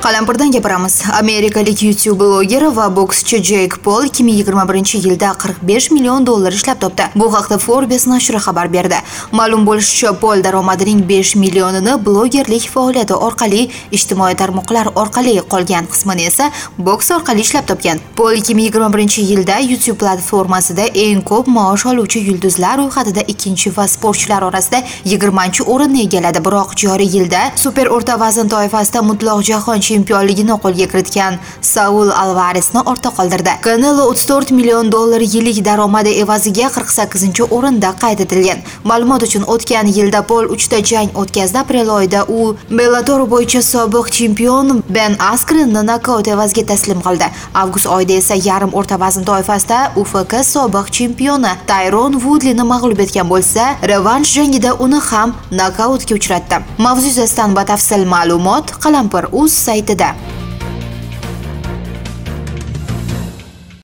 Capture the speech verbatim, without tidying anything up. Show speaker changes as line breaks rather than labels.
Qalampirdan gapiramiz. Amerikalik YouTube blogeri va bokschi Jake Paul ikki ming yigirma birinchi yilda qirq besh million dollar ishlab topdi. Bu haqda Forbes nashri xabar berdi. Ma'lum bo'lishicha, Paul daromadining besh millionini blogerlik faoliyati orqali, ijtimoiy tarmoqlar orqali, qolgan qismini esa boks orqali ishlab topgan. Paul ikki ming yigirma birinchi yilda YouTube platformasida eng ko'p maosh oluvchi yulduzlar ro'yxatida ikkinchi va sportchilar orasida yigirmanchi o'rinni egalladi. Biroq joriy yilda super o'rta vazn toifasida mutlaq jahon chempionligini qo'lga kiritgan Saul Alvaresni ortda qoldirdi. Canelo o'ttiz to'rt million dollar yillik daromadi evaziga qirq sakkizinchi o'rinda qayd etilgan. Ma'lumot uchun o'tgan yilda Paul uchta jang o'tkazdi. Aprel oyida u Bellator bo'yicha sobiq chempion Ben Askrenni nokaut evaziga taslim qildi. Avgust oyida esa yarim o'rta vazn toifasida U F K sobiq chempioni Tyron Woodleyni mag'lub etgan bo'lsa, revansh jangida uni ham nokautga uchratdi. Mavzu yuzasidan batafsil ma'lumot Qalampir.uz saytida.